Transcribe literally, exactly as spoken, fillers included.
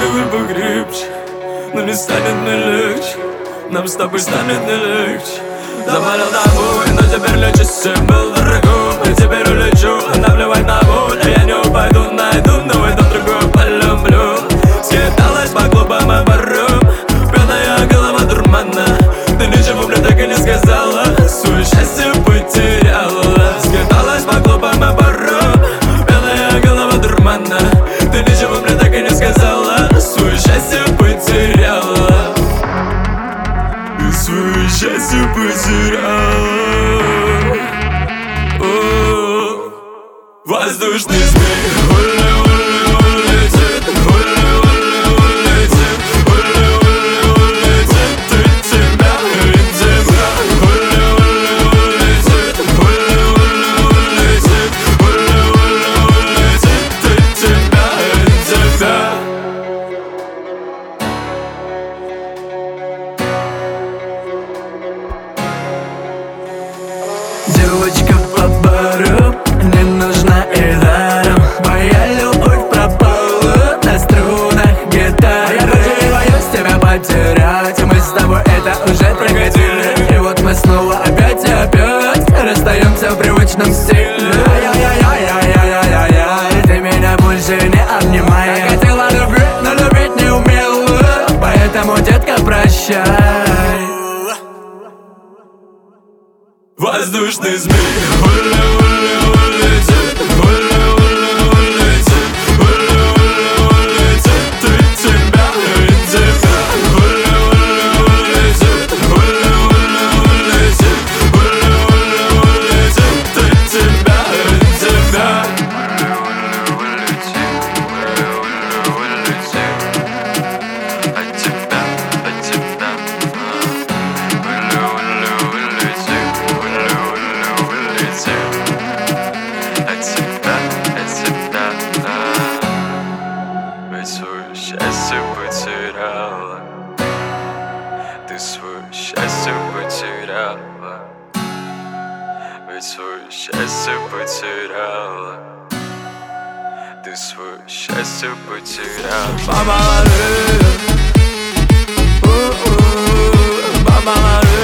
Договор покрепче, но не станет мне легче. Нам с тобой станет не легче. Заболел тобой, но теперь лечусь. Был дорогой, и теперь улечу. Наплевать на боль, а я не упаду, найду. Но в этом другую полюблю. Скиталась по клубам и барам, пьяная голова дурмана. Ты ничего мне так и не сказала, свое счастье потеряла. Скиталась по клубам и барам, пьяная голова дурмана. Ты ничего мне так и не сказала, свое счастье потеряла. И свое счастье потеряла. О, воздушный змей, хули, хули, улетит, хули, хули, улетит, хули, хули, улетит, ты тебя и тебя. Хули, хули, улетит, хули, хули, улетит, хули, хули, улетит, ты тебя и тебя. Девочка по бару не нужна и даром. Моя любовь пропала на струнах гитары. Я даже боюсь тебя потерять. Мы с тобой это уже проходили. И вот мы снова опять и опять расстаемся в привычном стиле. Ай-яй-яй-яй-яй-яй-яй, ты меня больше не обнимай. Я хотела любить, но любить не умела. Поэтому, детка, прощай. Воздушный змей, хули, хули, улетит, хули, хули, улетит, хули, хули, улетит, ты тебя и тебя. Хули, хули, улетит, хули, хули, улетит, хули, хули, улетит, ты тебя и тебя. От тебя, от тебя. Свое счастье потеряла. Ты свое счастье потеряла. Ведь свое счастье потеряла. Ты свое счастье потеряла. Мама, Мама,